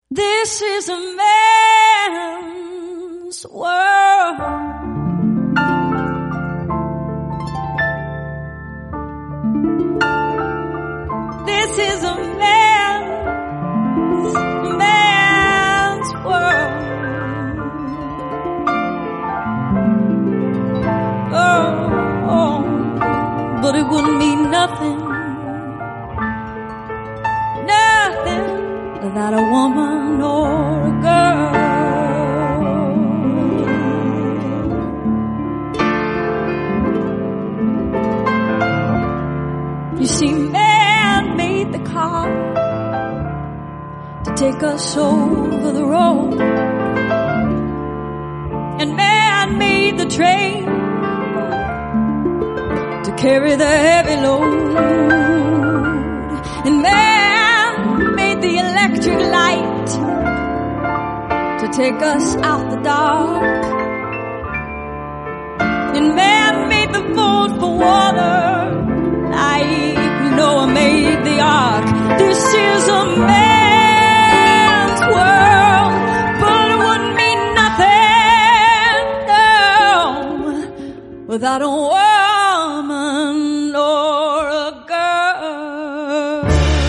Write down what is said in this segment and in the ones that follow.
This is a man's world. This is a man's world. Oh, but it wouldn't mean nothing without a woman or a girl. You see, man made the car to take us over the road, and man made the train to carry the heavy load, and man made the electric light to take us out the dark, and man made the boat for water like Noah made the ark. This is a man's world, but it wouldn't mean nothing, no, without a woman or a girl.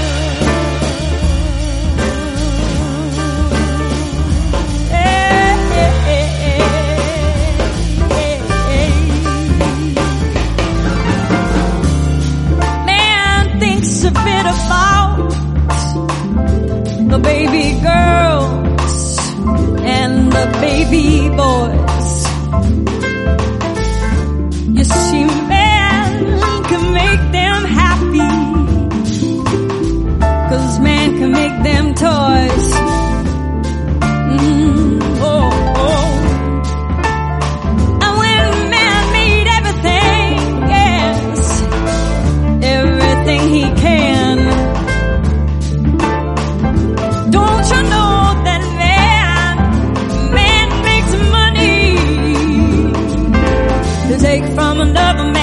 Man thinks a bit about the baby girls and the baby boys. You see, man can make them happy, 'cause man can make them toys. And when man made everything, yes, everything he can, don't you know that man makes money to take from another man?